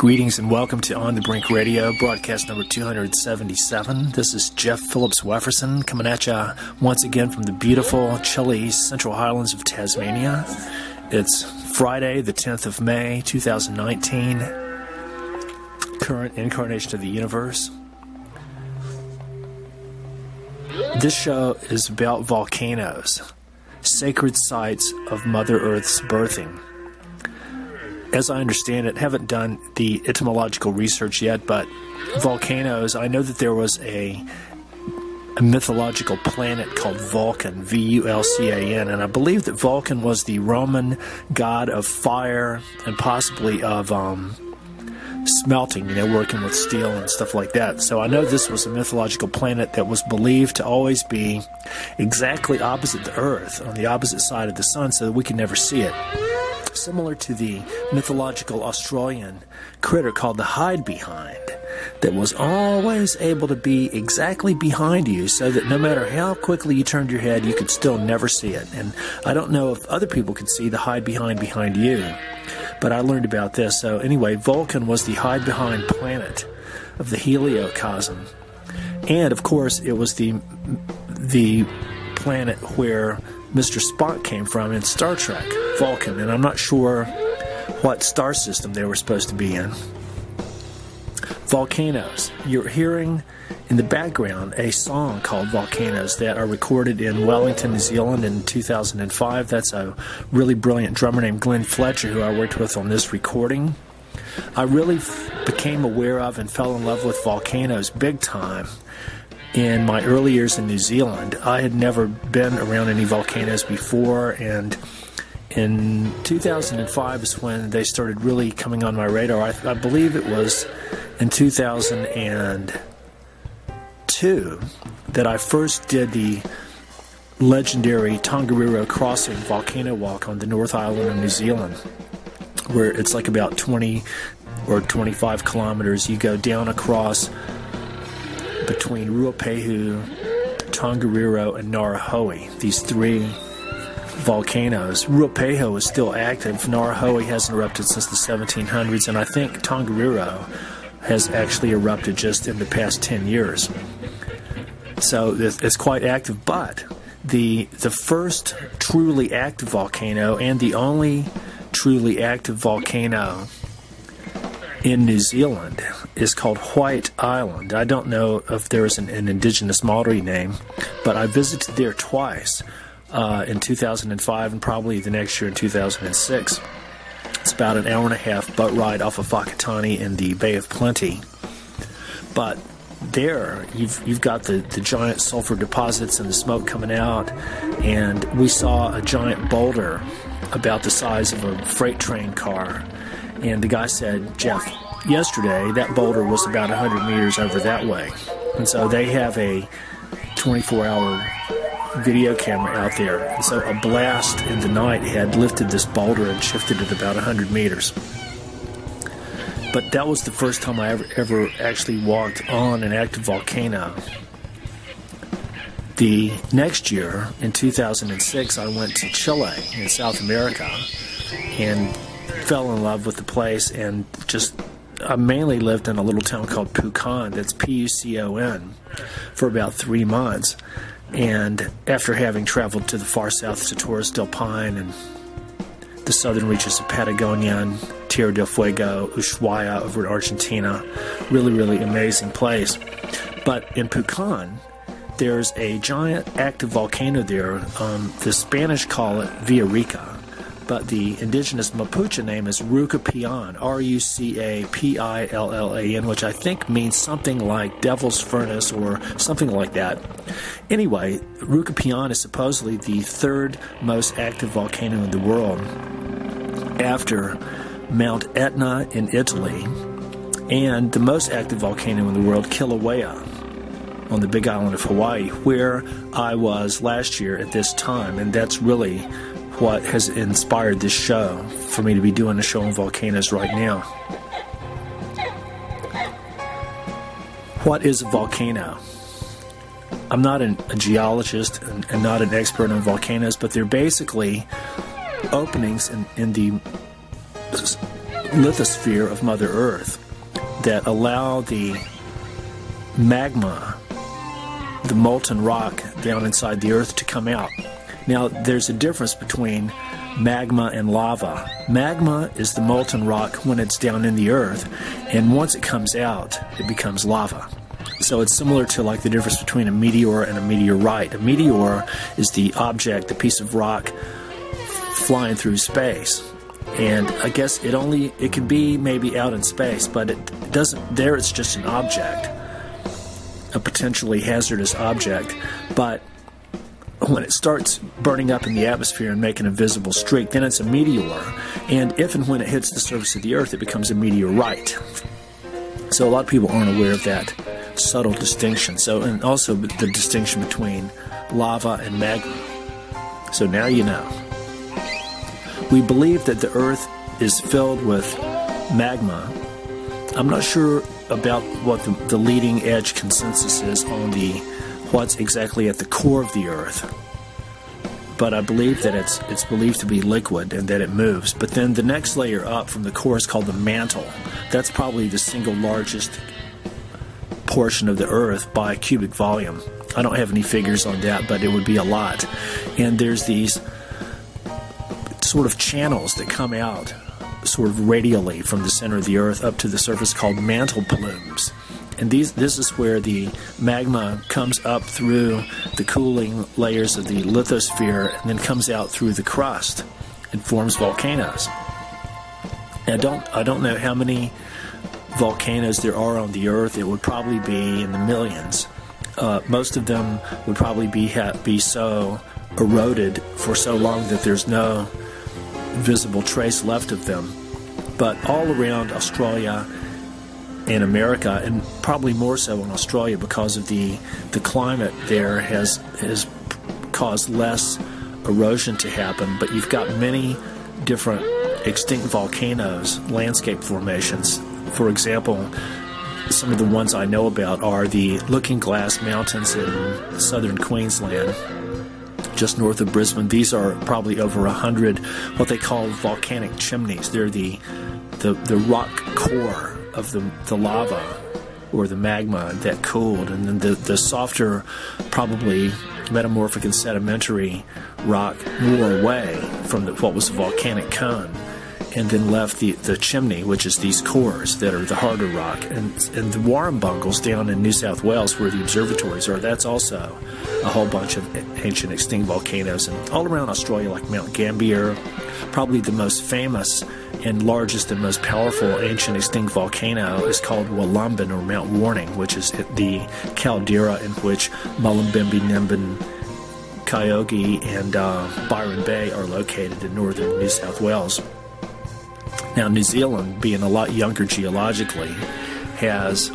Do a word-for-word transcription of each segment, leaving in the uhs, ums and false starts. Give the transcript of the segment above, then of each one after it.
Greetings and welcome to On the Brink Radio, broadcast number two hundred seventy-seven. This is Jeff Phillips Wefferson coming at you once again from the beautiful, chilly Central Highlands of Tasmania. It's Friday, the tenth of May, two thousand nineteen, current incarnation of the universe. This show is about volcanoes, sacred sites of Mother Earth's birthing. As I understand it, haven't done the etymological research yet, but volcanoes, I know that there was a, a mythological planet called Vulcan, V U L C A N, and I believe that Vulcan was the Roman god of fire and possibly of um, smelting, you know, working with steel and stuff like that. So I know this was a mythological planet that was believed to always be exactly opposite the Earth, on the opposite side of the sun, so that we could never see it. Similar to the mythological Australian critter called the hide behind, that was always able to be exactly behind you so that no matter how quickly you turned your head, you could still never see it. And I don't know if other people could see the hide behind behind you, but I learned about this. So anyway, Vulcan was the hide behind planet of the Heliocosm. And of course, it was the the planet where Mister Spock came from in Star Trek, Vulcan, and I'm not sure what star system they were supposed to be in. Volcanoes. You're hearing in the background a song called Volcanoes that are recorded in Wellington, New Zealand in two thousand five. That's a really brilliant drummer named Glenn Fletcher who I worked with on this recording. I really f- became aware of and fell in love with volcanoes big time in my early years in New Zealand. I had never been around any volcanoes before, and in two thousand five is when they started really coming on my radar. I, I believe it was in two thousand two that I first did the legendary Tongariro Crossing volcano walk on the North Island of New Zealand, where it's like about twenty or twenty-five kilometers. You go down across between Ruapehu, Tongariro, and Ngauruhoe, these three volcanoes. Ruapehu is still active. Ngauruhoe hasn't erupted since the seventeen hundreds, and I think Tongariro has actually erupted just in the past ten years. So it's quite active, but the the first truly active volcano and the only truly active volcano in New Zealand is called White Island. I don't know if there is an, an indigenous Maori name, but I visited there twice uh, in two thousand five and probably the next year in two thousand six. It's about an hour and a half boat ride off of Whakatane in the Bay of Plenty. But there, you've you've got the, the giant sulfur deposits and the smoke coming out, and we saw a giant boulder about the size of a freight train car. And the guy said, Jeff, yesterday that boulder was about one hundred meters over that way. And so they have a twenty-four hour video camera out there. And so a blast in the night had lifted this boulder and shifted it about one hundred meters. But that was the first time I ever, ever actually walked on an active volcano. The next year, in two thousand six, I went to Chile in South America and fell in love with the place, and just I mainly lived in a little town called Pucón, that's P U C O N, for about three months. And after having traveled to the far south to Torres del Paine and the southern reaches of Patagonia and Tierra del Fuego, Ushuaia over in Argentina, really, really amazing place. But in Pucón, there's a giant active volcano there. Um, the Spanish call it Villarrica, but the indigenous Mapuche name is Rucapian, R U C A P I L L A N, which I think means something like Devil's Furnace or something like that. Anyway, Rucapian is supposedly the third most active volcano in the world, after Mount Etna in Italy, and the most active volcano in the world, Kilauea, on the Big Island of Hawaii, where I was last year at this time, and that's really what has inspired this show, for me to be doing a show on volcanoes right now. What is a volcano? I'm not an, a geologist and, and not an expert on volcanoes, but they're basically openings in, in the lithosphere of Mother Earth that allow the magma, the molten rock down inside the Earth, to come out. Now, there's a difference between magma and lava. Magma is the molten rock when it's down in the Earth, and once it comes out, it becomes lava. So it's similar to like the difference between a meteor and a meteorite. A meteor is the object, the piece of rock flying through space. And I guess it only, it can be maybe out in space, but it doesn't, there it's just an object, a potentially hazardous object. But when it starts burning up in the atmosphere and making a visible streak, then it's a meteor. And if and when it hits the surface of the Earth, it becomes a meteorite. So a lot of people aren't aware of that subtle distinction. So, and also the distinction between lava and magma. So now you know. We believe that the Earth is filled with magma. I'm not sure about what the, the leading edge consensus is on the what's exactly at the core of the Earth, but I believe that it's it's believed to be liquid and that it moves. But then the next layer up from the core is called the mantle. That's probably the single largest portion of the Earth by cubic volume. I don't have any figures on that, but it would be a lot. And there's these sort of channels that come out sort of radially from the center of the Earth up to the surface called mantle plumes. And these, this is where the magma comes up through the cooling layers of the lithosphere and then comes out through the crust and forms volcanoes. And I don't, I don't know how many volcanoes there are on the Earth. It would probably be in the millions. Uh, most of them would probably be ha- be so eroded for so long that there's no visible trace left of them. But all around Australia and America, and probably more so in Australia because of the the climate there has has caused less erosion to happen. But you've got many different extinct volcanoes, landscape formations. For example, some of the ones I know about are the Looking Glass Mountains in southern Queensland, just north of Brisbane. These are probably over a hundred what they call volcanic chimneys. They're the the, the rock core of the, the lava or the magma that cooled, and then the, the softer, probably metamorphic and sedimentary rock wore away from the, what was a volcanic cone, and then left the, the chimney, which is these cores that are the harder rock. And, and the Warrumbungles down in New South Wales, where the observatories are, that's also a whole bunch of ancient extinct volcanoes. And all around Australia, like Mount Gambier, probably the most famous and largest and most powerful ancient extinct volcano is called Wollumbin, or Mount Warning, which is the caldera in which Mullumbimby, Nimbin, Kyoga, and uh, Byron Bay are located in northern New South Wales. Now, New Zealand, being a lot younger geologically, has,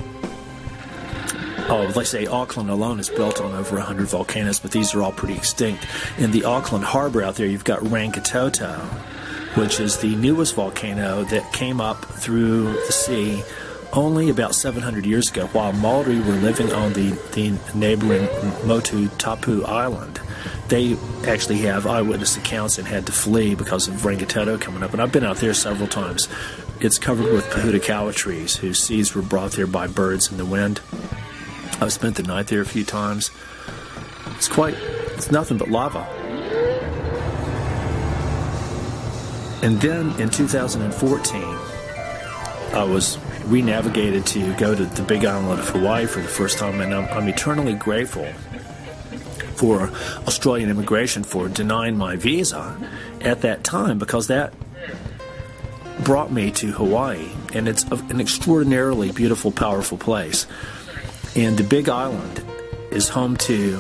oh, let's say Auckland alone is built on over one hundred volcanoes, but these are all pretty extinct. In the Auckland Harbour out there, you've got Rangitoto, which is the newest volcano that came up through the sea only about seven hundred years ago, while Maori were living on the, the neighboring Motu Tapu Island. They actually have eyewitness accounts and had to flee because of Rangitoto coming up. And I've been out there several times. It's covered with Pohutukawa trees, whose seeds were brought there by birds in the wind. I've spent the night there a few times. It's quite, it's nothing but lava. And then in two thousand fourteen, I was re-navigated to go to the Big Island of Hawaii for the first time, and I'm, I'm eternally grateful for Australian immigration for denying my visa at that time, because that brought me to Hawaii, and it's an extraordinarily beautiful, powerful place. And the Big Island is home to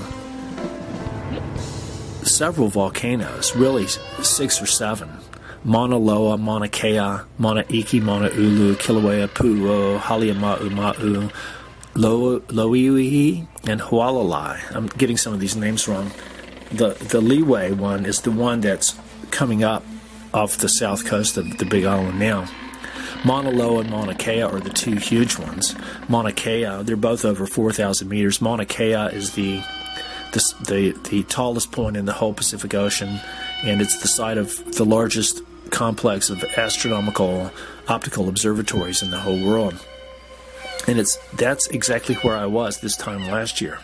several volcanoes, really six or seven. Mauna Loa, Mauna Kea, Mauna Iki, Mauna Ulu, Kilauea, Pu'uo, Haleakala, Lo, Loiwi, and Hualalai. I'm getting some of these names wrong. The the Leeway one is the one that's coming up off the south coast of the Big Island now. Mauna Loa and Mauna Kea are the two huge ones. Mauna Kea, they're both over four thousand meters. Mauna Kea is the, the, the, the tallest point in the whole Pacific Ocean, and it's the site of the largest complex of astronomical optical observatories in the whole world. And it's that's exactly where I was this time last year.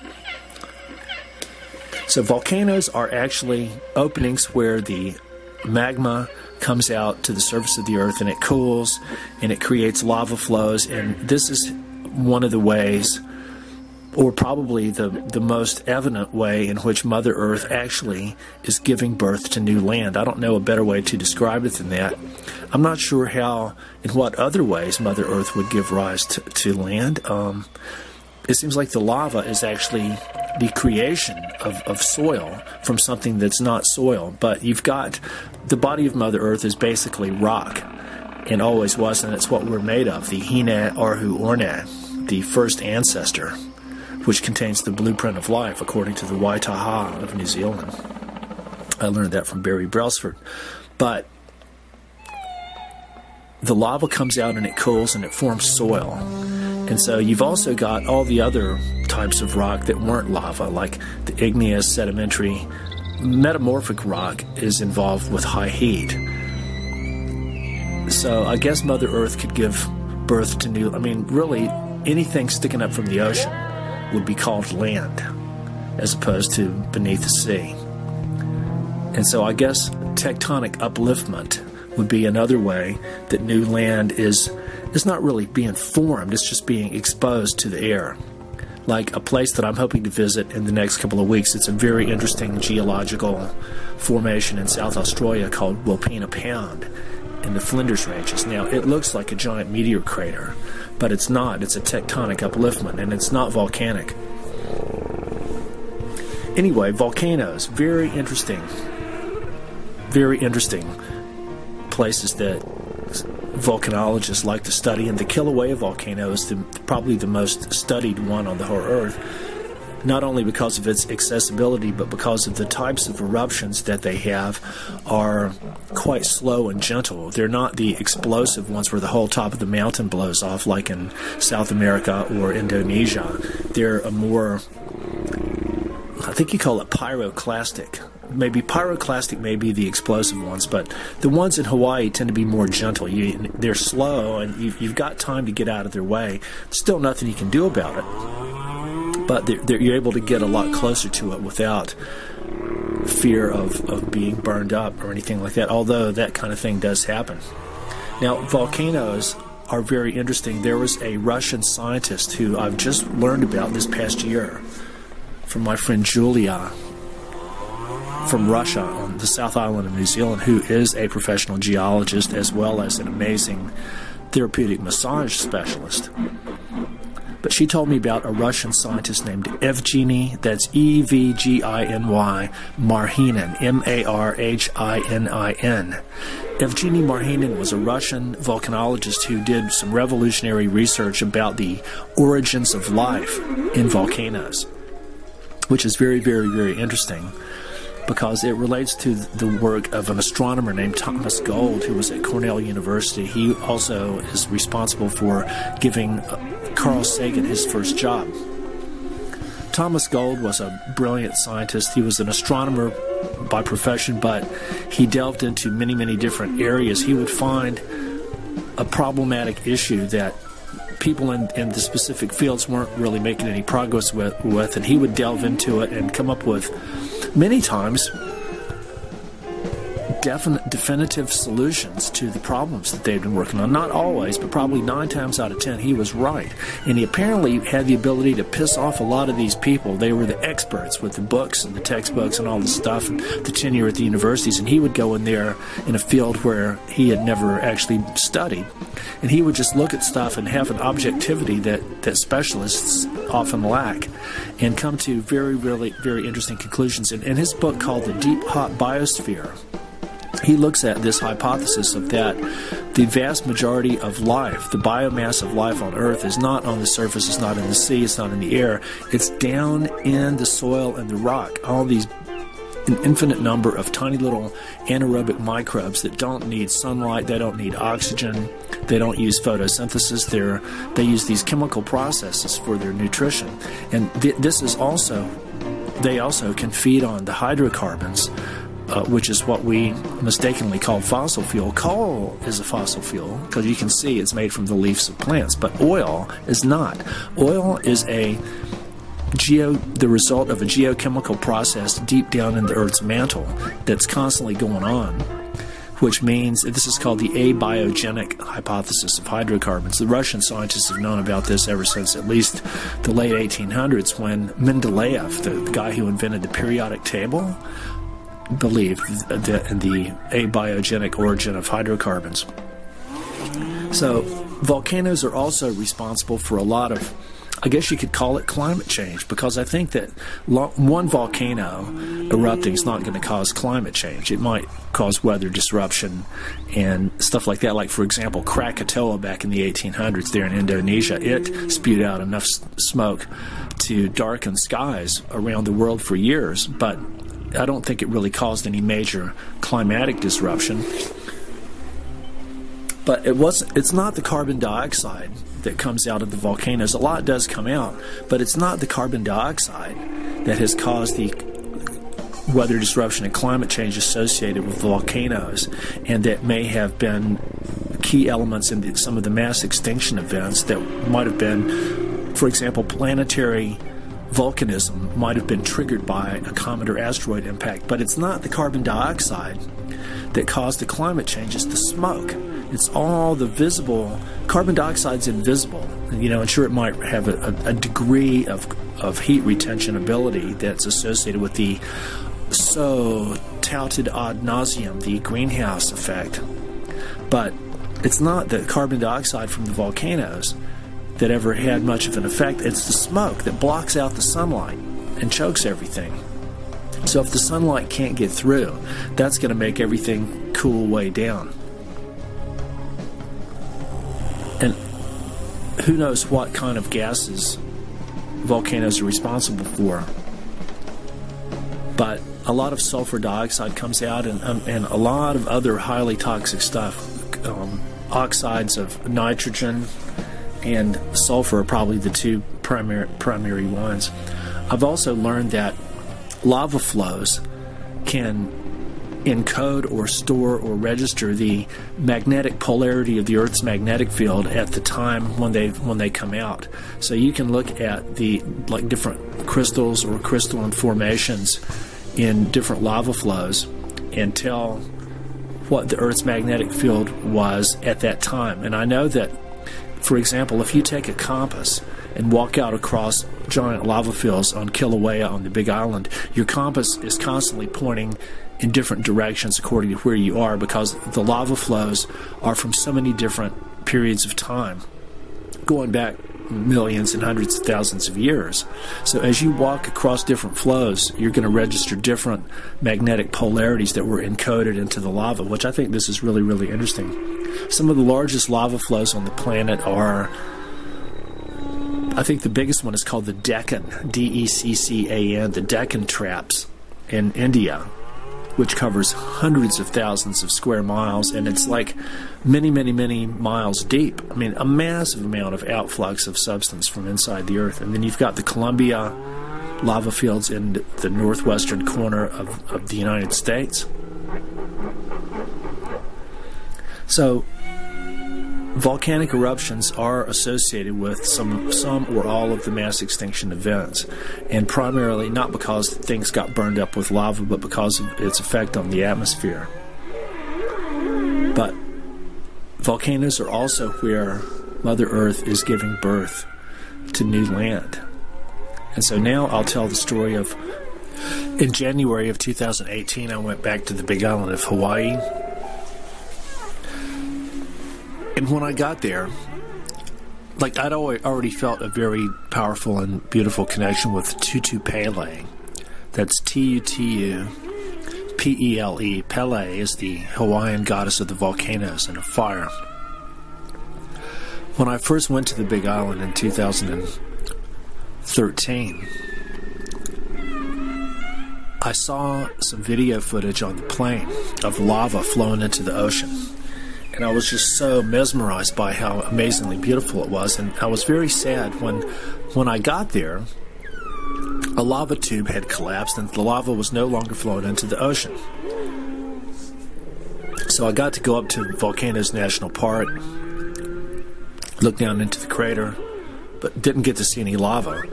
So volcanoes are actually openings where the magma comes out to the surface of the earth and it cools and it creates lava flows. And this is one of the ways, or probably the, the most evident way, in which Mother Earth actually is giving birth to new land. I don't know a better way to describe it than that. I'm not sure how, in what other ways Mother Earth would give rise to, to land. Um, it seems like the lava is actually the creation of, of soil from something that's not soil. But you've got, the body of Mother Earth is basically rock, and always was, and it's what we're made of, the Hina Arhu Orna, the first ancestor, which contains the blueprint of life, according to the Waitaha of New Zealand. I learned that from Barry Brailsford. But the lava comes out and it cools and it forms soil. And so you've also got all the other types of rock that weren't lava, like the igneous, sedimentary, metamorphic rock is involved with high heat. So I guess Mother Earth could give birth to new, I mean, really, anything sticking up from the ocean would be called land, as opposed to beneath the sea. And so I guess tectonic upliftment would be another way that new land is is not really being formed, it's just being exposed to the air. Like a place that I'm hoping to visit in the next couple of weeks. It's a very interesting geological formation in South Australia called Wilpena Pound in the Flinders Ranges. Now, it looks like a giant meteor crater, but it's not. It's a tectonic upliftment, and it's not volcanic. Anyway, volcanoes, very interesting. Very interesting places that volcanologists like to study, and the Kilauea volcano is the, probably the most studied one on the whole Earth, not only because of its accessibility, but because of the types of eruptions that they have are quite slow and gentle. They're not the explosive ones where the whole top of the mountain blows off like in South America or Indonesia. They're a more, I think you call it pyroclastic. Maybe pyroclastic may be the explosive ones, but the ones in Hawaii tend to be more gentle. You, they're slow, and you've, you've got time to get out of their way. Still nothing you can do about it, but they're, they're, you're able to get a lot closer to it without fear of, of being burned up or anything like that, although that kind of thing does happen. Now, volcanoes are very interesting. There was a Russian scientist who I've just learned about this past year from my friend Julia from Russia on the South Island of New Zealand, who is a professional geologist as well as an amazing therapeutic massage specialist. But she told me about a Russian scientist named Evgeny, that's E V G I N Y, Marhinin, M A R H I N I N. Evgeny Marhinin was a Russian volcanologist who did some revolutionary research about the origins of life in volcanoes, which is very, very, very interesting, because it relates to the work of an astronomer named Thomas Gold, who was at Cornell University. He also is responsible for giving Carl Sagan his first job. Thomas Gold was a brilliant scientist. He was an astronomer by profession, but he delved into many, many different areas. He would find a problematic issue that people in, in the specific fields weren't really making any progress with, with, and he would delve into it and come up with, many times, definite, definitive solutions to the problems that they'd been working on. Not always, but probably nine times out of ten, he was right. And he apparently had the ability to piss off a lot of these people. They were the experts with the books and the textbooks and all the stuff, and the tenure at the universities. And he would go in there in a field where he had never actually studied. And he would just look at stuff and have an objectivity that, that specialists often lack, and come to very, really, very interesting conclusions. In, in his book called The Deep Hot Biosphere, he looks at this hypothesis of that the vast majority of life, the biomass of life on Earth, is not on the surface, it's not in the sea, it's not in the air, it's down in the soil and the rock. All these, an infinite number of tiny little anaerobic microbes that don't need sunlight, they don't need oxygen, they don't use photosynthesis, They're, they use these chemical processes for their nutrition. And th- this is also, they also can feed on the hydrocarbons uh, which is what we mistakenly call fossil fuel. Coal is a fossil fuel because you can see it's made from the leaves of plants, but oil is not. Oil is a geo, the result of a geochemical process deep down in the Earth's mantle that's constantly going on, which means this is called the abiogenic hypothesis of hydrocarbons. The Russian scientists have known about this ever since at least the late eighteen hundreds, when Mendeleev, the, the guy who invented the periodic table, believed the, the abiogenic origin of hydrocarbons. So volcanoes are also responsible for a lot of, I guess you could call it climate change, because I think that lo- one volcano erupting is not going to cause climate change. It might cause weather disruption and stuff like that. Like, for example, Krakatoa back in the eighteen hundreds there in Indonesia, it spewed out enough s- smoke to darken skies around the world for years, but I don't think it really caused any major climatic disruption. But it was, it's not the carbon dioxide that comes out of the volcanoes. A lot does come out, but it's not the carbon dioxide that has caused the weather disruption and climate change associated with volcanoes, and that may have been key elements in the, some of the mass extinction events that might have been, for example, planetary volcanism might have been triggered by a comet or asteroid impact. But it's not the carbon dioxide that caused the climate change, it's the smoke. It's all the visible, carbon dioxide's invisible, you know, and sure, it might have a, a, a degree of, of heat retention ability that's associated with the so touted ad nauseum, the greenhouse effect. But it's not the carbon dioxide from the volcanoes that ever had much of an effect. It's the smoke that blocks out the sunlight and chokes everything. So if the sunlight can't get through, that's going to make everything cool way down. And who knows what kind of gases volcanoes are responsible for. But a lot of sulfur dioxide comes out, and, um, and a lot of other highly toxic stuff. Um, oxides of nitrogen and sulfur are probably the two primary primary ones. I've also learned that lava flows can encode or store or register the magnetic polarity of the Earth's magnetic field at the time when they when they come out. So you can look at the like different crystals or crystalline formations in different lava flows and tell what the Earth's magnetic field was at that time. And I know that, for example, if you take a compass and walk out across giant lava fields on Kilauea on the Big Island, your compass is constantly pointing in different directions according to where you are, because the lava flows are from so many different periods of time, going back millions and hundreds of thousands of years. So as you walk across different flows, you're going to register different magnetic polarities that were encoded into the lava, which I think this is really, really interesting. Some of the largest lava flows on the planet are, I think the biggest one is called the Deccan, D E C C A N, the Deccan Traps in India, which covers hundreds of thousands of square miles, and it's like many, many, many miles deep. I mean, a massive amount of outflux of substance from inside the Earth. And then you've got the Columbia lava fields in the northwestern corner of, of the United States. So volcanic eruptions are associated with some some or all of the mass extinction events, and primarily not because things got burned up with lava, but because of its effect on the atmosphere. But volcanoes are also where Mother Earth is giving birth to new land. And so now I'll tell the story of, in January of two thousand eighteen, I went back to the Big Island of Hawaii. And when I got there, like I'd already felt a very powerful and beautiful connection with Tutu Pele. That's T U T U P E L E. Pele is the Hawaiian goddess of the volcanoes and of fire. When I first went to the Big Island in two thousand thirteen, I saw some video footage on the plane of lava flowing into the ocean. And I was just so mesmerized by how amazingly beautiful it was. And I was very sad when when I got there. a lava tube had collapsed and the lava was no longer flowing into the ocean. So I got to go up to Volcanoes National Park, look down into the crater, but didn't get to see any lava.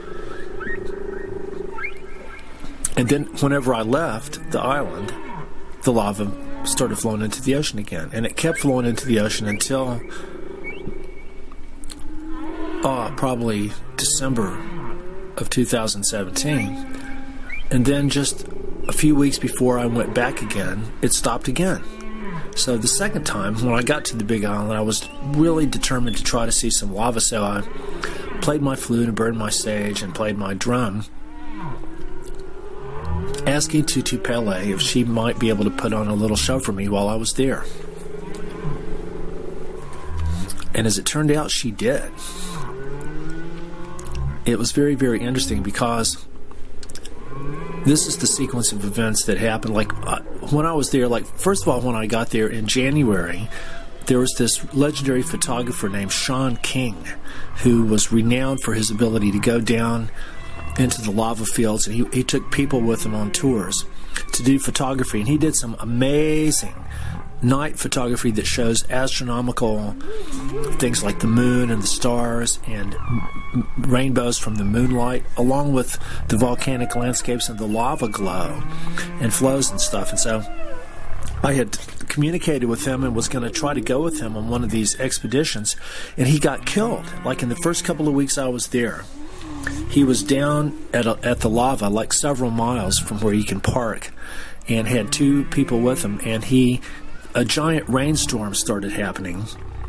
And then whenever I left the island, the lava started flowing into the ocean again. And it kept flowing into the ocean until uh, probably December of two thousand seventeen. And then just a few weeks before I went back again, it stopped again. So the second time, when I got to the Big Island, I was really determined to try to see some lava. So I played my flute and burned my sage and played my drum, asking Tutu Pele if she might be able to put on a little show for me while I was there. And as it turned out, she did. It was very, very interesting because this is the sequence of events that happened. Like, uh, when I was there, like, first of all, when I got there in January, there was this legendary photographer named Sean King, who was renowned for his ability to go down into the lava fields, and he, he took people with him on tours to do photography, and he did some amazing night photography that shows astronomical things like the moon and the stars and m- rainbows from the moonlight, along with the volcanic landscapes and the lava glow and flows and stuff. And so I had communicated with him and was going to try to go with him on one of these expeditions, and he got killed. Like, in the first couple of weeks I was there, he was down at a, at the lava, like several miles from where you can park, and had two people with him, and he a giant rainstorm started happening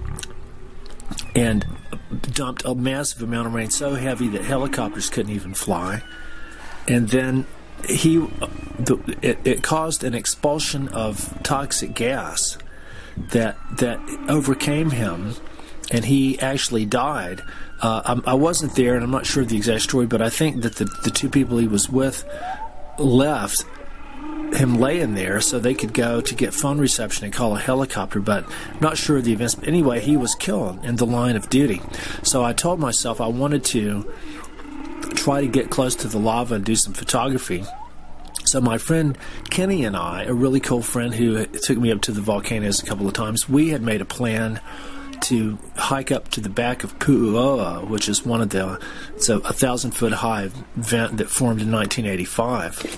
and dumped a massive amount of rain, so heavy that helicopters couldn't even fly. And then he the, it, it caused an expulsion of toxic gas that that overcame him, and he actually died. Uh, I, I wasn't there, and I'm not sure of the exact story, but I think that the, the two people he was with left him laying there so they could go to get phone reception and call a helicopter, but not sure of the events. But anyway, he was killed in the line of duty. So I told myself I wanted to try to get close to the lava and do some photography. So my friend Kenny and I, a really cool friend who took me up to the volcanoes a couple of times, we had made a plan to hike up to the back of Pu'uoa, which is one of the, it's a, a thousand foot high vent that formed in nineteen eighty-five.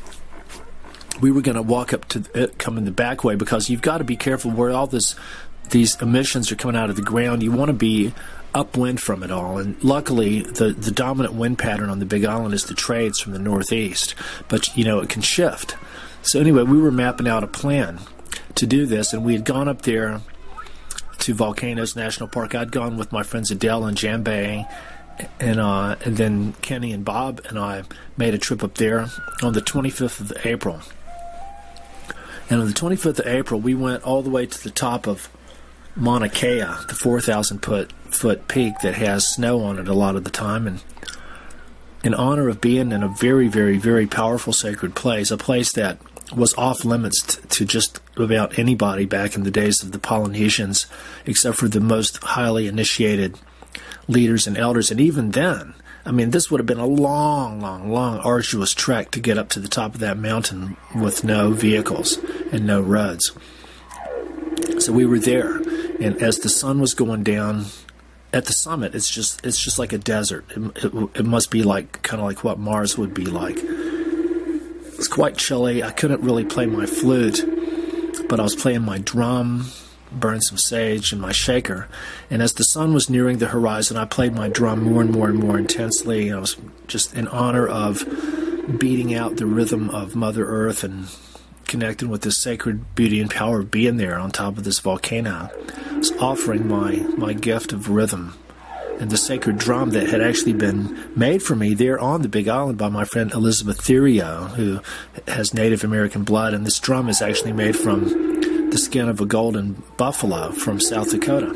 We were going to walk up to it, come in the back way, because you've got to be careful where all this, these emissions are coming out of the ground. You want to be upwind from it all. And luckily, the, the dominant wind pattern on the Big Island is the trades from the northeast. But, you know, it can shift. So anyway, we were mapping out a plan to do this, and we had gone up there to Volcanoes National Park. I'd gone with my friends Adele and Jambay, and uh, and then Kenny and Bob and I made a trip up there on the twenty-fifth of April. And on the twenty-fifth of April, we went all the way to the top of Mauna Kea, the four thousand foot, foot peak that has snow on it a lot of the time. And in honor of being in a very, very, very powerful sacred place, a place that was off limits t- to just about anybody back in the days of the Polynesians, except for the most highly initiated leaders and elders. And even then, I mean, this would have been a long, long, long, arduous trek to get up to the top of that mountain with no vehicles and no roads. So we were there, and as the sun was going down at the summit, it's just it's just like a desert. It, it, it must be like kind of like what Mars would be like. It's quite chilly. I couldn't really play my flute, but I was playing my drum, burned some sage in my shaker, and as the sun was nearing the horizon, I played my drum more and more and more intensely. I was just in honor of beating out the rhythm of Mother Earth and connecting with the sacred beauty and power of being there on top of this volcano. I was offering my, my gift of rhythm and the sacred drum that had actually been made for me there on the Big Island by my friend Elizabeth Thirio, who has Native American blood, and this drum is actually made from the skin of a golden buffalo from South Dakota.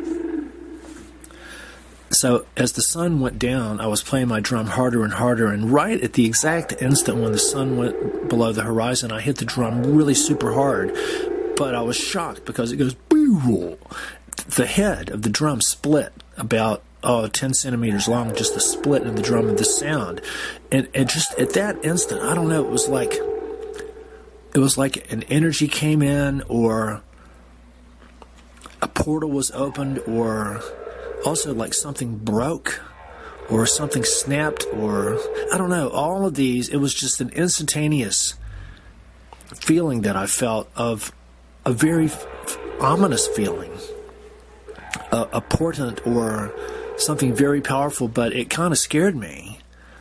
So as the sun went down, I was playing my drum harder and harder, and right at the exact instant when the sun went below the horizon, I hit the drum really super hard. But I was shocked because it goes boo. The head of the drum split about oh, ten centimeters long, just the split in the drum of the sound. And, and just at that instant, I don't know, it was like, it was like an energy came in, or a portal was opened, or also like something broke, or something snapped, or I don't know, all of these, it was just an instantaneous feeling that I felt of a very f- ominous feeling, a, a portent or something very powerful, but it kind of scared me.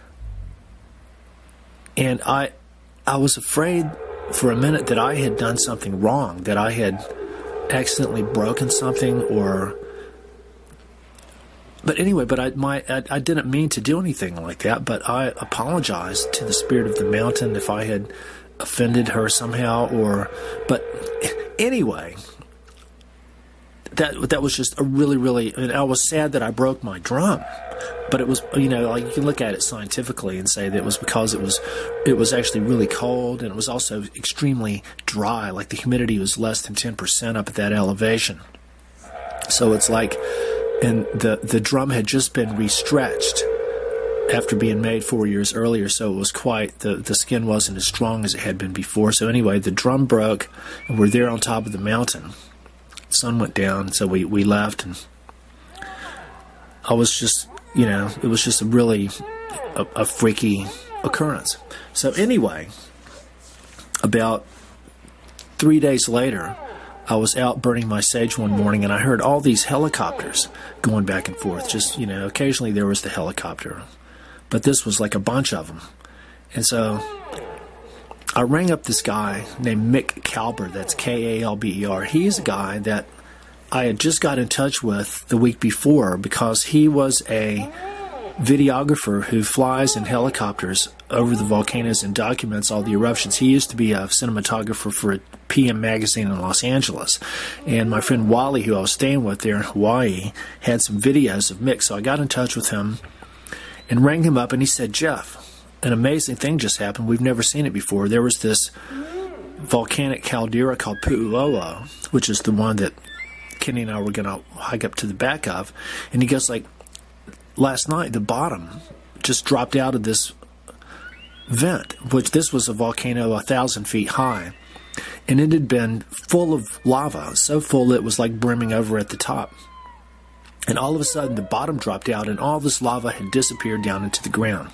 And I, I was afraid for a minute that I had done something wrong, that I had accidentally broken something, or... But anyway, but I, my, I, I didn't mean to do anything like that, but I apologized to the spirit of the mountain if I had offended her somehow, or... But anyway, that that was just a really, really... And I was sad that I broke my drum. But it was, you know, like you can look at it scientifically and say that it was because it was it was actually really cold, and it was also extremely dry. Like the humidity was less than ten percent up at that elevation. So it's like... And the, the drum had just been restretched after being made four years earlier, so it was quite, the, the skin wasn't as strong as it had been before. So anyway, the drum broke, and we're there on top of the mountain. The sun went down, so we, we left, and I was just, you know, it was just a really a, a freaky occurrence. So anyway, about three days later, I was out burning my sage one morning, and I heard all these helicopters going back and forth. Just, you know, occasionally there was the helicopter, but this was like a bunch of them. And so I rang up this guy named Mick Kalber. That's K A L B E R. He's a guy that I had just got in touch with the week before, because he was a videographer who flies in helicopters over the volcanoes and documents all the eruptions. He used to be a cinematographer for a P M magazine in Los Angeles. And my friend Wally, who I was staying with there in Hawaii, had some videos of Mick. So I got in touch with him and rang him up, and he said, Jeff, an amazing thing just happened. We've never seen it before. There was this volcanic caldera called Pu'uo'o, which is the one that Kenny and I were going to hike up to the back of. And he goes like, last night, the bottom just dropped out of this vent, which this was a volcano a thousand feet high, and it had been full of lava, so full it was like brimming over at the top. And all of a sudden, the bottom dropped out, and all this lava had disappeared down into the ground.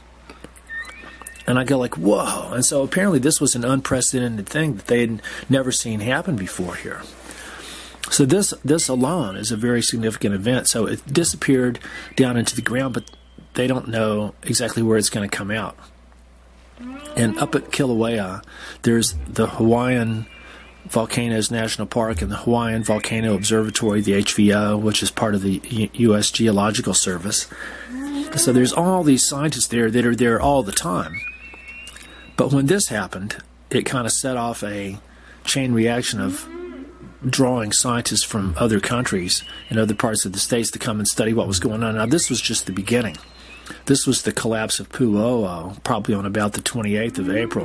And I go like, whoa. And so apparently this was an unprecedented thing that they had never seen happen before here. So this this alone is a very significant event. So it disappeared down into the ground, but they don't know exactly where it's going to come out. And up at Kilauea, there's the Hawaiian Volcanoes National Park and the Hawaiian Volcano Observatory, the H V O, which is part of the U S Geological Service. So there's all these scientists there that are there all the time. But when this happened, it kind of set off a chain reaction of drawing scientists from other countries and other parts of the states to come and study what was going on. Now, this was just the beginning. This was the collapse of Pu'uo'o, probably on about the twenty-eighth of April.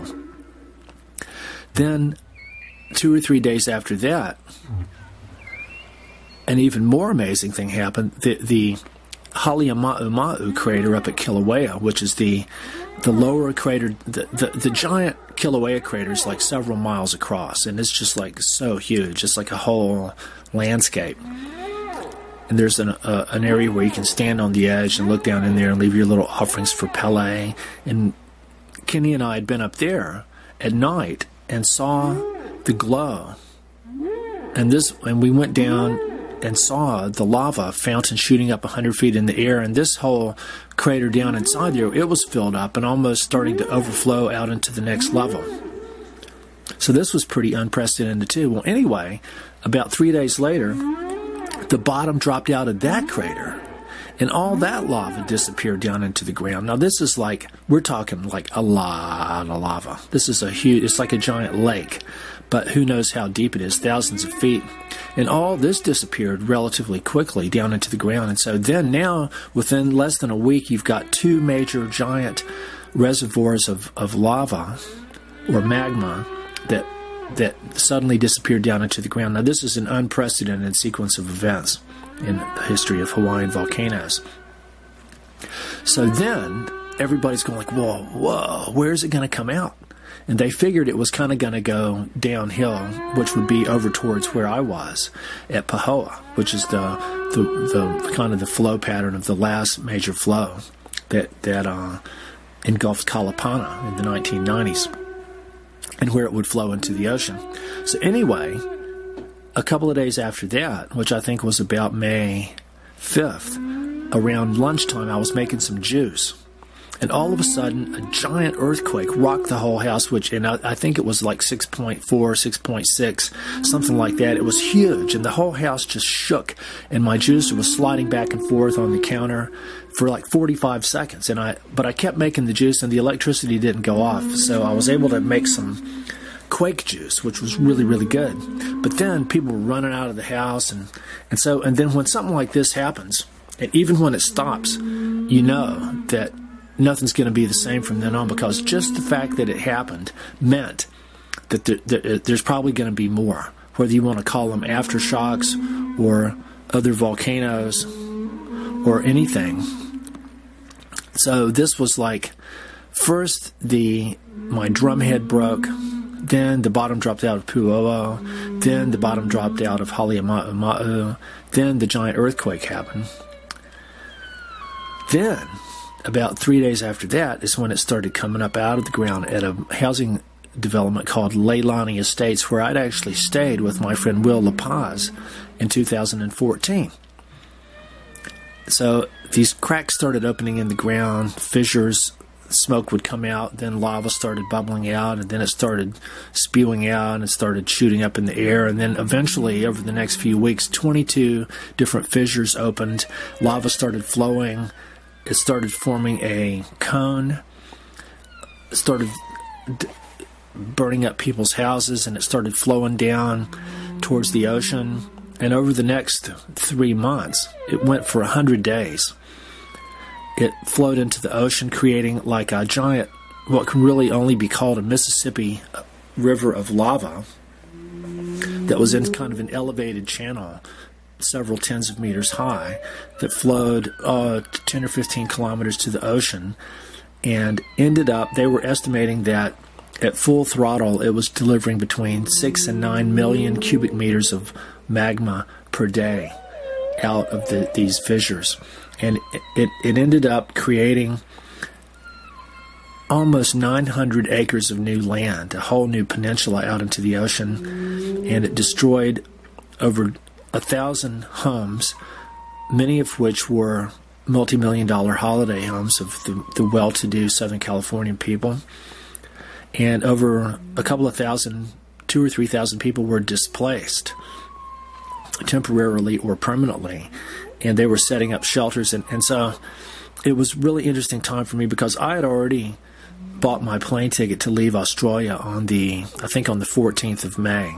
Then, two or three days after that, an even more amazing thing happened. The, the Halemaumau crater up at Kilauea, which is the the lower crater, the, the, the giant Kilauea crater is like several miles across, and it's just like so huge. It's like a whole landscape. And there's an, uh, an area where you can stand on the edge and look down in there and leave your little offerings for Pele. And Kenny and I had been up there at night and saw the glow. And this, and we went down and saw the lava fountain shooting up one hundred feet in the air. And this whole crater down inside there, it was filled up and almost starting to overflow out into the next level. So this was pretty unprecedented too. Well, anyway, about three days later, the bottom dropped out of that crater, and all that lava disappeared down into the ground. Now, this is like, we're talking like a lot of lava. This is a huge, it's like a giant lake, but who knows how deep it is, thousands of feet. And all this disappeared relatively quickly down into the ground. And so then now, within less than a week, you've got two major giant reservoirs of, of lava or magma that that suddenly disappeared down into the ground. Now, this is an unprecedented sequence of events in the history of Hawaiian volcanoes. So then everybody's going like, whoa, whoa, where's it going to come out? And they figured it was kind of going to go downhill, which would be over towards where I was at Pahoa, which is the, the the kind of the flow pattern of the last major flow that that uh, engulfed Kalapana in the nineteen nineties, and where it would flow into the ocean. So anyway, a couple of days after that, which I think was about May fifth, around lunchtime, I was making some juice. And all of a sudden, a giant earthquake rocked the whole house, which, and I, I think it was like six point four, six point six, something like that. It was huge, and the whole house just shook, and my juicer was sliding back and forth on the counter for like forty-five seconds. And I, but I kept making the juice, and the electricity didn't go off, so I was able to make some quake juice, which was really, really good. But then people were running out of the house, and, and so, and then when something like this happens, and even when it stops, you know that nothing's going to be the same from then on, because just the fact that it happened meant that there, there, there's probably going to be more, whether you want to call them aftershocks or other volcanoes or anything. So this was like, first the my drum head broke, then the bottom dropped out of Pu'uo, then the bottom dropped out of Halemaumau, then the giant earthquake happened. Then, about three days after that is when it started coming up out of the ground at a housing development called Leilani Estates, where I'd actually stayed with my friend Will La Paz in two thousand fourteen. So these cracks started opening in the ground, fissures, smoke would come out, then lava started bubbling out, and then it started spewing out, and it started shooting up in the air, and then eventually, over the next few weeks, twenty-two different fissures opened, lava started flowing. It started forming a cone, it started d- burning up people's houses, and it started flowing down towards the ocean. And over the next three months, it went for one hundred days. It flowed into the ocean, creating like a giant, what can really only be called a Mississippi river of lava that was in kind of an elevated channel, several tens of meters high, that flowed uh, ten or fifteen kilometers to the ocean, and ended up, they were estimating that at full throttle it was delivering between six and nine million cubic meters of magma per day out of the, these fissures. And it, it, it ended up creating almost nine hundred acres of new land, a whole new peninsula out into the ocean, and it destroyed over a thousand homes, many of which were multi-million dollar holiday homes of the, the well-to-do Southern Californian people. And over a couple of thousand, two or three thousand people were displaced temporarily or permanently, and they were setting up shelters. And, and so it was really interesting time for me, because I had already bought my plane ticket to leave Australia on the, I think on the fourteenth of May.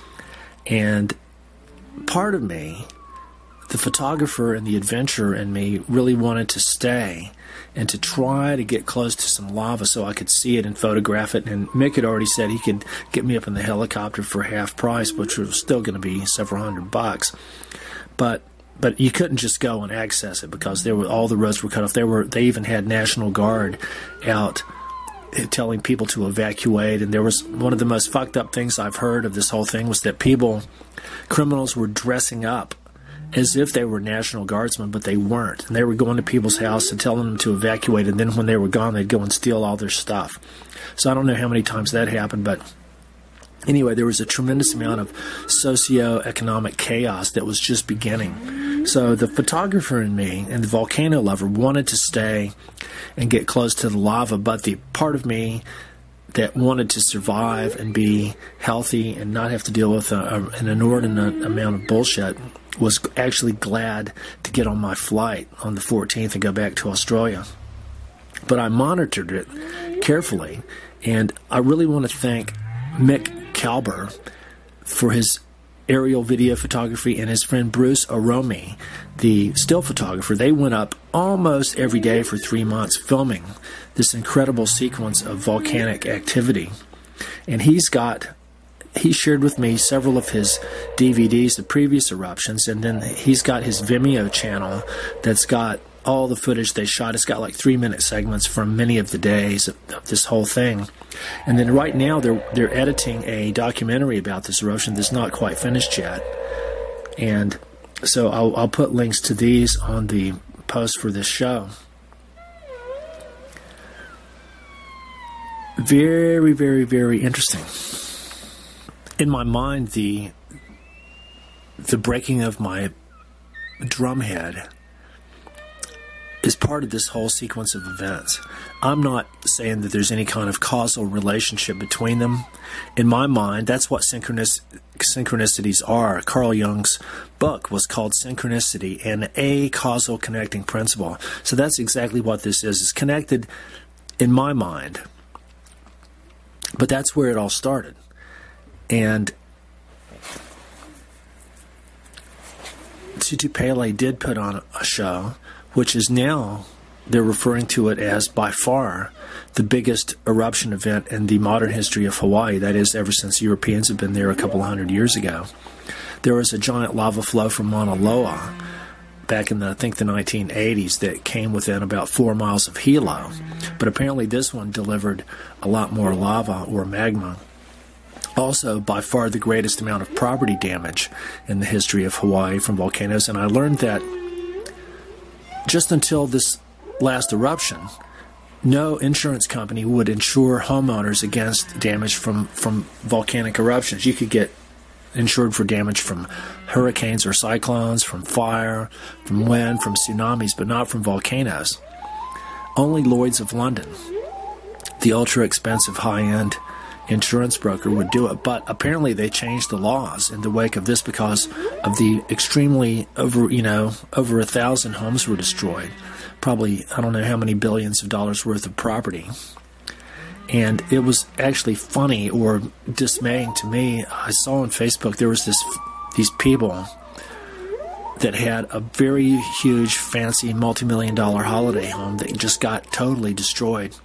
And part of me, the photographer and the adventurer in me, really wanted to stay and to try to get close to some lava so I could see it and photograph it. And Mick had already said he could get me up in the helicopter for half price, which was still going to be several hundred bucks. But but you couldn't just go and access it, because there were, all the roads were cut off. There were they even had National Guard out telling people to evacuate. And there was one of the most fucked up things I've heard of this whole thing was that people, criminals were dressing up as if they were National Guardsmen, but they weren't. And they were going to people's house and telling them to evacuate, and then when they were gone, they'd go and steal all their stuff. So I don't know how many times that happened, but anyway, there was a tremendous amount of socio-economic chaos that was just beginning. So the photographer in me and the volcano lover wanted to stay and get close to the lava, but the part of me that wanted to survive and be healthy and not have to deal with a, a, an inordinate amount of bullshit was actually glad to get on my flight on the fourteenth and go back to Australia. But I monitored it carefully, and I really want to thank Mick Kalber for his aerial video photography, and his friend Bruce Oromi, the still photographer. They went up almost every day for three months filming this incredible sequence of volcanic activity. And he's got, he shared with me several of his D V Ds of previous eruptions, and then he's got his Vimeo channel that's got all the footage they shot. It's got like three-minute segments from many of the days of, of this whole thing. And then right now they're they're editing a documentary about this eruption that's not quite finished yet. And so I'll, I'll put links to these on the post for this show. Very, very, very interesting. In my mind, the the breaking of my drumhead is part of this whole sequence of events. I'm not saying that there's any kind of causal relationship between them. In my mind, that's what synchronis- synchronicities are. Carl Jung's book was called Synchronicity and a Causal Connecting Principle. So that's exactly what this is. It's connected in my mind. But that's where it all started. And Tutu Pele did put on a show, which is now, they're referring to it as by far the biggest eruption event in the modern history of Hawaii. That is, ever since Europeans have been there a couple of hundred years ago. There was a giant lava flow from Mauna Loa back in the, I think the nineteen eighties that came within about four miles of Hilo. But apparently this one delivered a lot more lava or magma. Also, by far the greatest amount of property damage in the history of Hawaii from volcanoes. And I learned that just until this last eruption, no insurance company would insure homeowners against damage from, from volcanic eruptions. You could get insured for damage from hurricanes or cyclones, from fire, from wind, from tsunamis, but not from volcanoes. Only Lloyd's of London, the ultra-expensive high-end insurance broker, would do it. But apparently they changed the laws in the wake of this because of the extremely over, you know, over a thousand homes were destroyed. Probably, I don't know how many billions of dollars worth of property. And it was actually funny or dismaying to me. I saw on Facebook there was this these people that had a very huge, fancy, multi-million dollar holiday home that just got totally destroyed.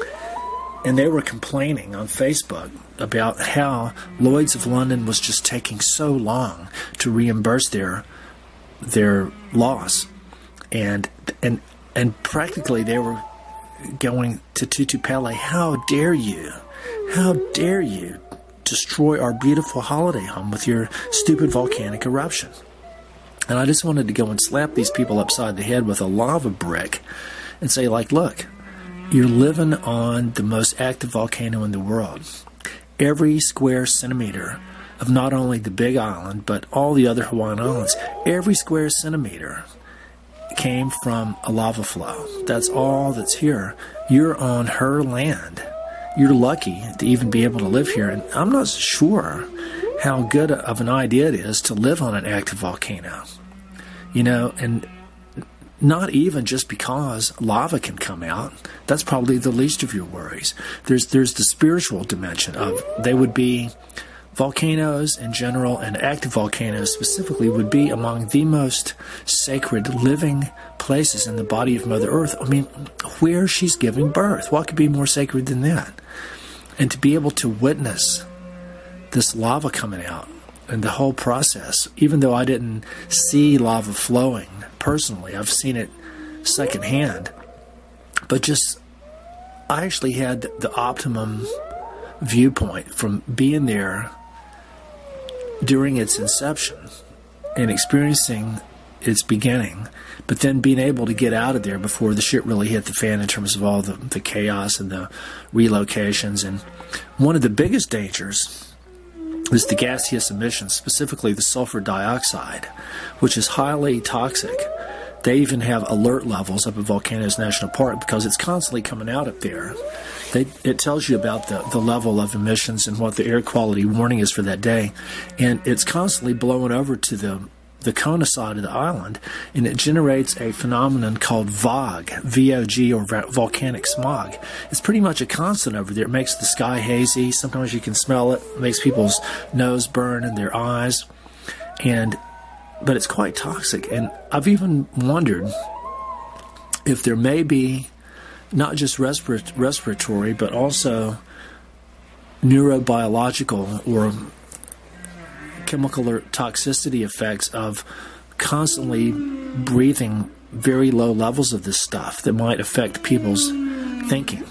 And they were complaining on Facebook about how Lloyd's of London was just taking so long to reimburse their their loss. And and and practically they were going to Tutu Pele, how dare you? How dare you destroy our beautiful holiday home with your stupid volcanic eruption? And I just wanted to go and slap these people upside the head with a lava brick and say, like, look, you're living on the most active volcano in the world. Every square centimeter of not only the Big Island, but all the other Hawaiian Islands, every square centimeter came from a lava flow. That's all that's here. You're on her land. You're lucky to even be able to live here. And I'm not sure how good of an idea it is to live on an active volcano. You know, and not even just because lava can come out. That's probably the least of your worries. There's there's the spiritual dimension of, they would be, volcanoes in general and active volcanoes specifically would be among the most sacred living places in the body of Mother Earth. I mean, where she's giving birth. What could be more sacred than that? And to be able to witness this lava coming out and the whole process, even though I didn't see lava flowing personally, I've seen it secondhand, but just, I actually had the optimum viewpoint from being there during its inception and experiencing its beginning, but then being able to get out of there before the shit really hit the fan in terms of all the, the chaos and the relocations. And one of the biggest dangers is the gaseous emissions, specifically the sulfur dioxide, which is highly toxic. They even have alert levels up at Volcanoes National Park because it's constantly coming out up there. They, it tells you about the, the level of emissions and what the air quality warning is for that day. And it's constantly blowing over to the, the Kona side of the island, and it generates a phenomenon called V O G, V O G, or volcanic smog. It's pretty much a constant over there. It makes the sky hazy. Sometimes you can smell it. It makes people's nose burn and their eyes. And but it's quite toxic. And I've even wondered if there may be not just respir- respiratory, but also neurobiological or chemical or toxicity effects of constantly breathing very low levels of this stuff that might affect people's thinking.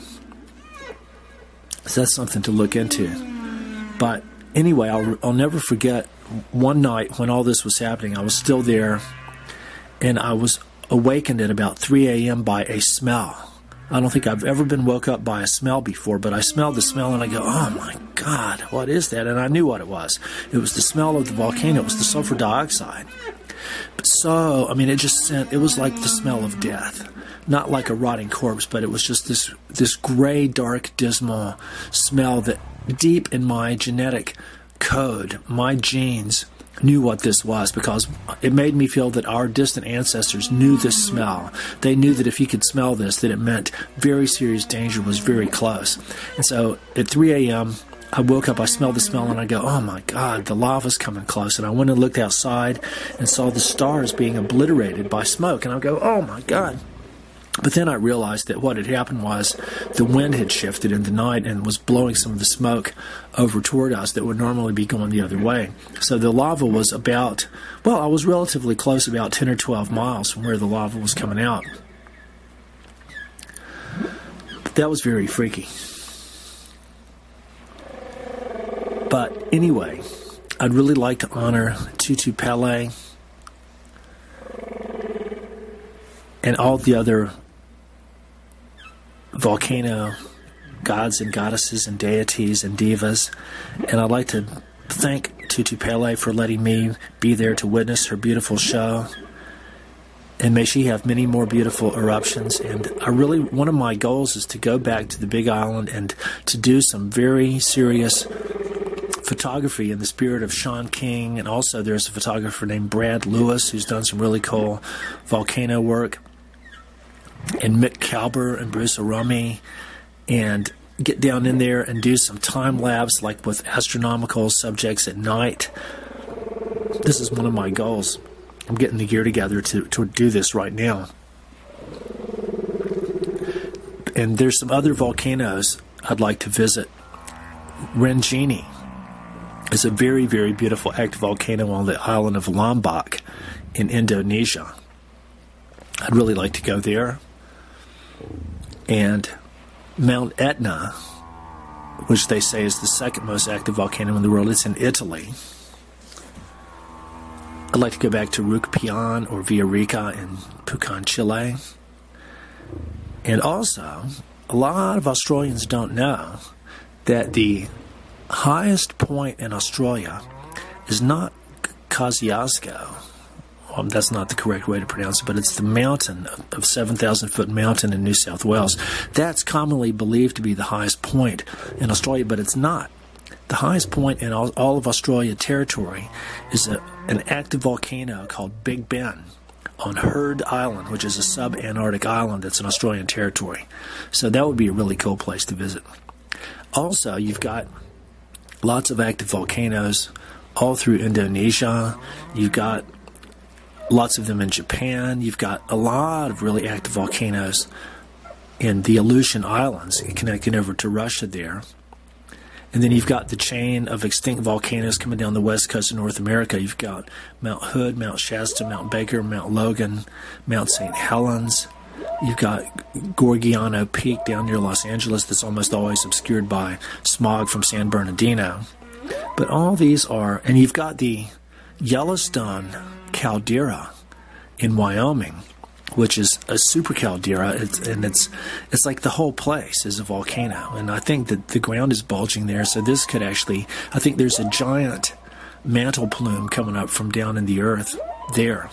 So that's something to look into. But anyway, I'll, I'll never forget one night when all this was happening. I was still there, and I was awakened at about three a.m. by a smell. I don't think I've ever been woke up by a smell before, but I smelled the smell and I go, oh my God, what is that? And I knew what it was. It was the smell of the volcano. It was the sulfur dioxide. But so, I mean, it just sent, it was like the smell of death. Not like a rotting corpse, but it was just this, this gray, dark, dismal smell that deep in my genetic code, my genes knew what this was, because it made me feel that our distant ancestors knew this smell. They knew that if you could smell this, that it meant very serious danger was very close. And so at three a.m., I woke up, I smelled the smell, and I go, oh my God, the lava's coming close. And I went and looked outside and saw the stars being obliterated by smoke. And I go, oh my God. But then I realized that what had happened was the wind had shifted in the night and was blowing some of the smoke over toward us that would normally be going the other way. So the lava was about, well, I was relatively close, about ten or twelve miles from where the lava was coming out. But that was very freaky. But anyway, I'd really like to honor Tutu Pele and all the other volcano gods and goddesses and deities and divas. And I'd like to thank Tutu Pele for letting me be there to witness her beautiful show. And may she have many more beautiful eruptions. And I really, one of my goals is to go back to the Big Island and to do some very serious photography in the spirit of Sean King. And also there's a photographer named Brad Lewis who's done some really cool volcano work. And Mick Kalber and Bruce Arami, and get down in there and do some time lapse, like with astronomical subjects at night. This is one of my goals. I'm getting the gear together to, to do this right now. And there's some other volcanoes I'd like to visit. Rinjani is a very, very beautiful active volcano on the island of Lombok in Indonesia. I'd really like to go there. And Mount Etna, which they say is the second most active volcano in the world, it's in Italy. I'd like to go back to Rucpion or Villarrica in Pucón, Chile. And also, a lot of Australians don't know that the highest point in Australia is not Kosciuszko. Um, that's not the correct way to pronounce it, but it's the mountain of, of seven thousand foot mountain in New South Wales. That's commonly believed to be the highest point in Australia, but it's not. The highest point in all, all of Australia territory is a, an active volcano called Big Ben on Heard Island, which is a sub-Antarctic island that's in Australian territory. So that would be a really cool place to visit. Also, you've got lots of active volcanoes all through Indonesia. You've got lots of them in Japan. You've got a lot of really active volcanoes in the Aleutian Islands connecting over to Russia there. And then you've got the chain of extinct volcanoes coming down the west coast of North America. You've got Mount Hood, Mount Shasta, Mount Baker, Mount Logan, Mount Saint Helens. You've got Gorgiano Peak down near Los Angeles that's almost always obscured by smog from San Bernardino. But all these are, and you've got the Yellowstone caldera in Wyoming, which is a super caldera, it's, and it's it's like the whole place is a volcano. And I think that the ground is bulging there, so this could actually, I think there's a giant mantle plume coming up from down in the earth there.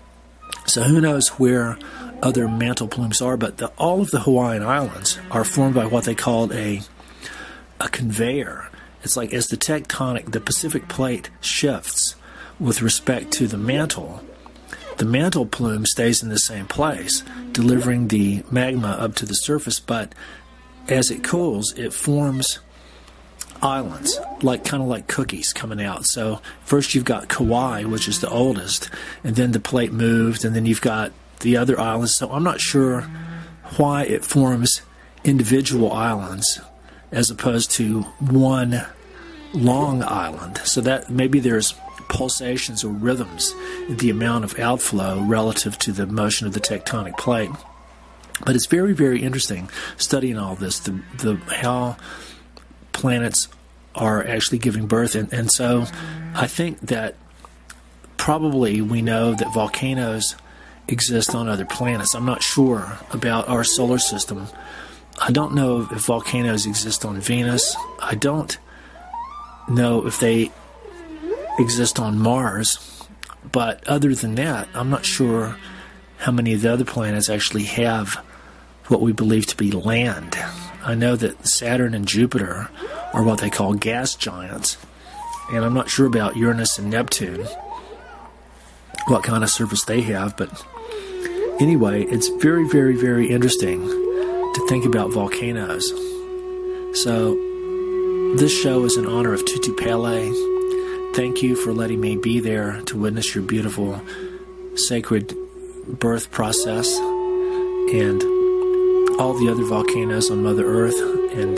So who knows where other mantle plumes are, but the, all of the Hawaiian Islands are formed by what they called a a conveyor. It's like as the tectonic, the Pacific plate shifts with respect to the mantle, the mantle plume stays in the same place, delivering the magma up to the surface, but as it cools, it forms islands, like kind of like cookies coming out. So first you've got Kauai, which is the oldest, and then the plate moved, and then you've got the other islands. So I'm not sure why it forms individual islands as opposed to one long island. So that maybe there's pulsations or rhythms in the amount of outflow relative to the motion of the tectonic plate. But it's very, very interesting studying all this, the, the how planets are actually giving birth. And, and so I think that probably we know that volcanoes exist on other planets. I'm not sure about our solar system. I don't know if volcanoes exist on Venus. I don't know if they exist on Mars. But other than that, I'm not sure how many of the other planets actually have what we believe to be land. I know that Saturn and Jupiter are what they call gas giants. And I'm not sure about Uranus and Neptune, what kind of surface they have. But anyway, it's very, very, very interesting to think about volcanoes. So this show is in honor of Tutu Pele. Thank you for letting me be there to witness your beautiful sacred birth process and all the other volcanoes on Mother Earth. And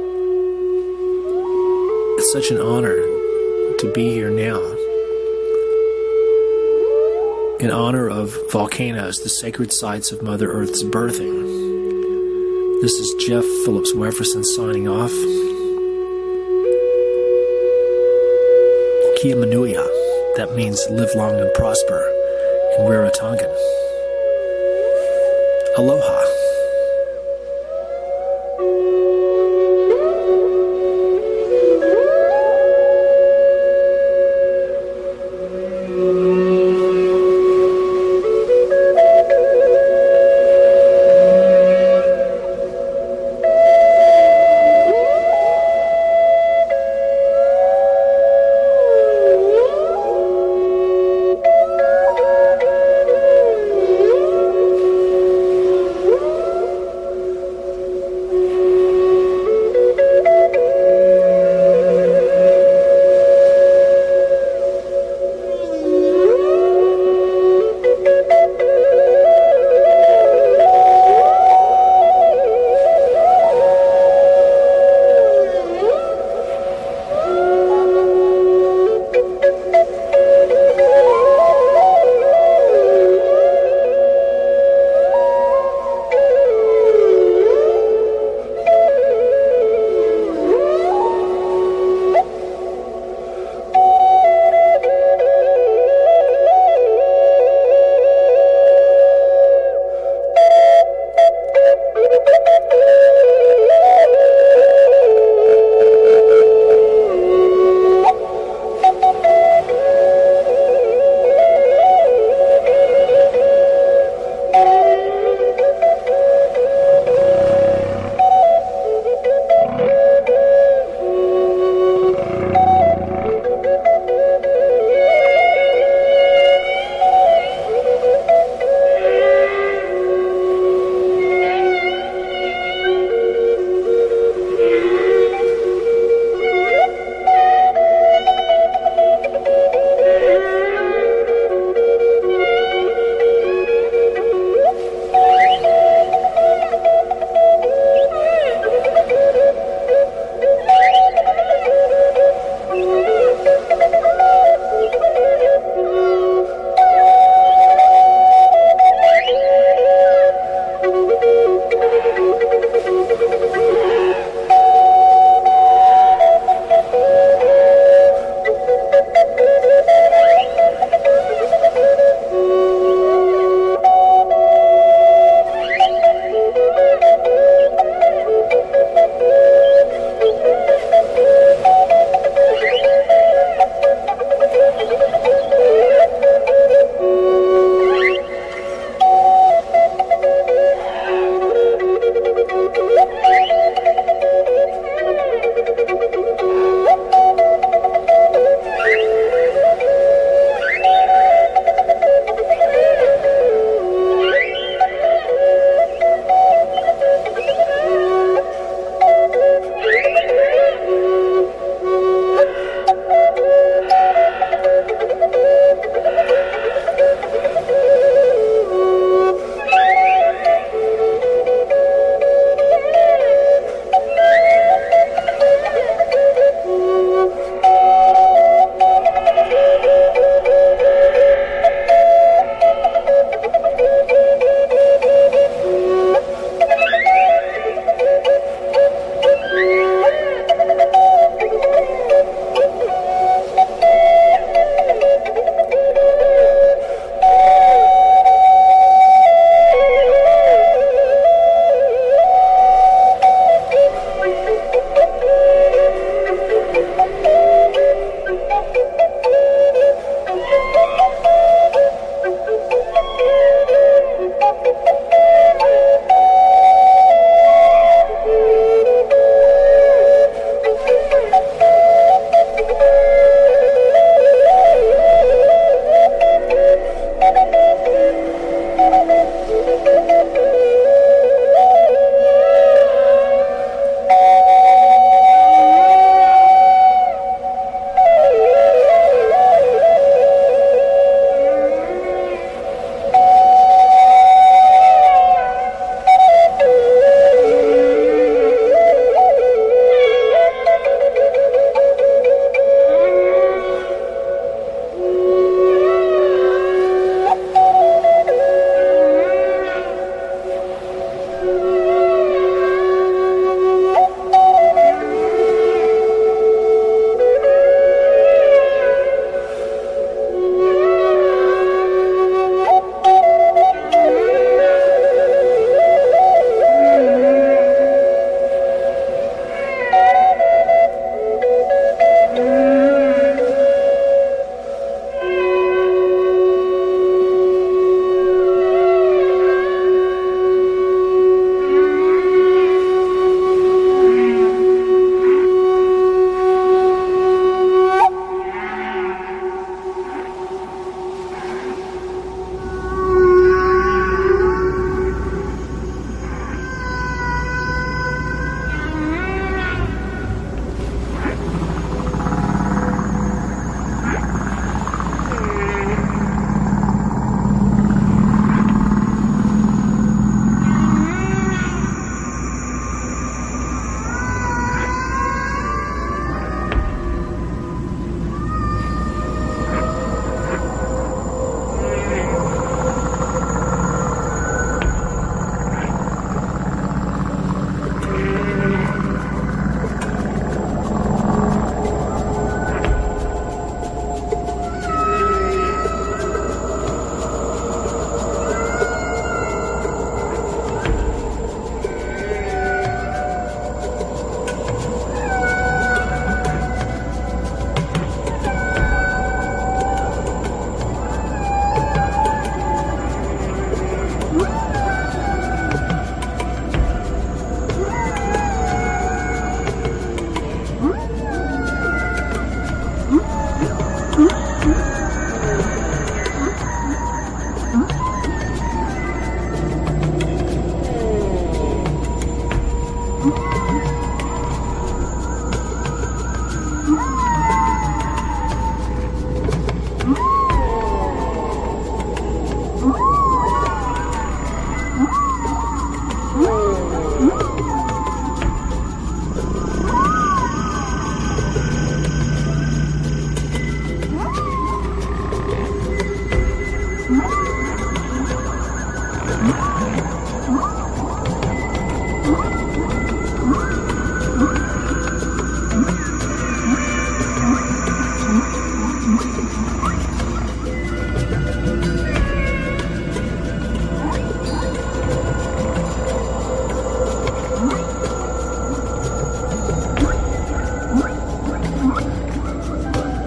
it's such an honor to be here now in honor of volcanoes, the sacred sites of Mother Earth's birthing. This is Jeff Phillips Wefferson signing off. Kia Manuia, that means live long and prosper in Rarotongan. Aloha.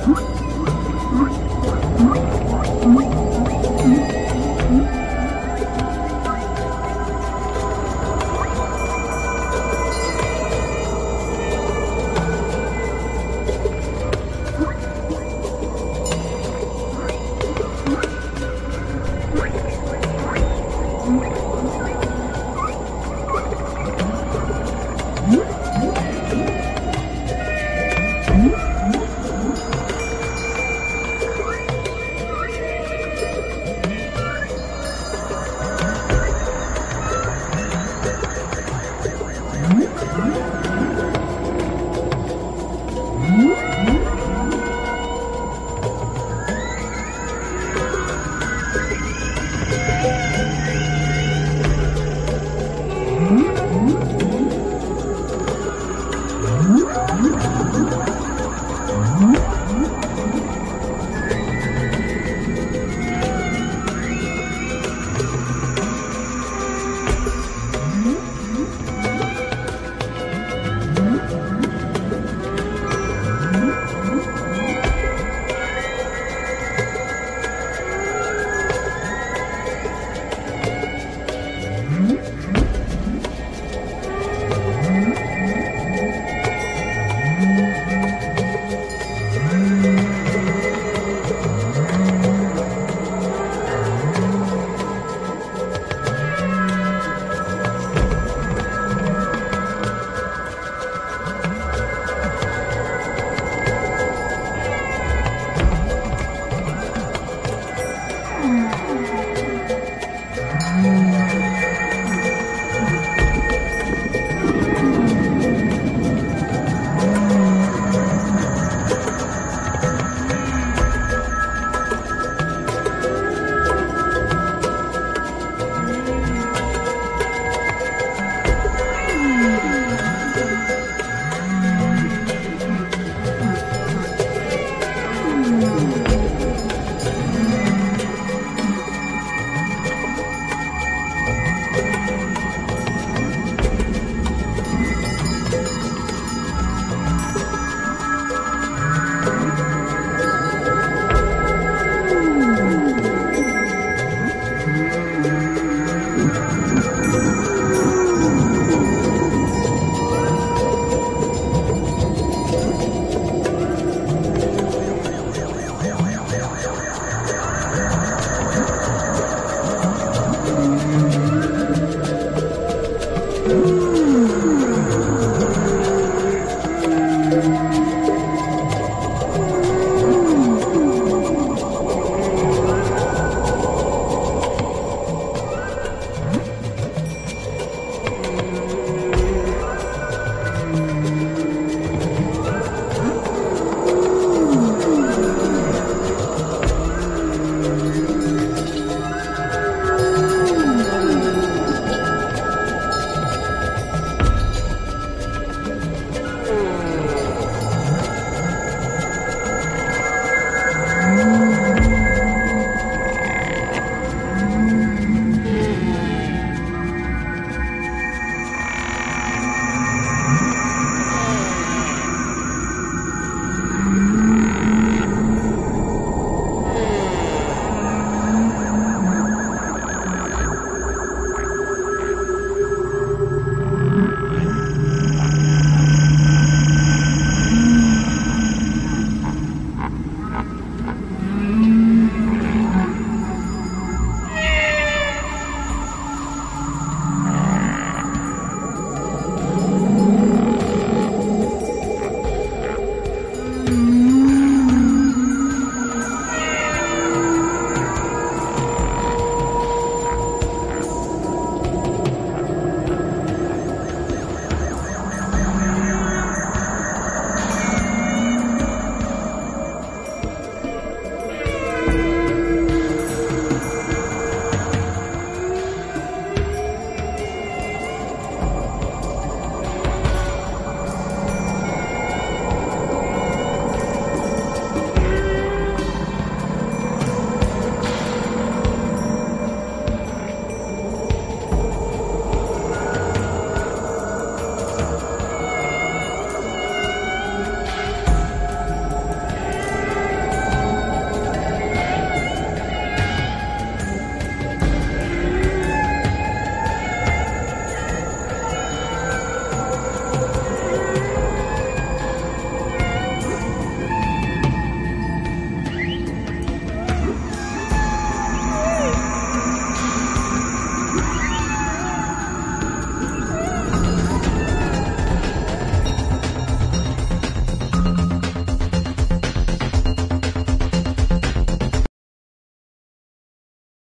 Woo.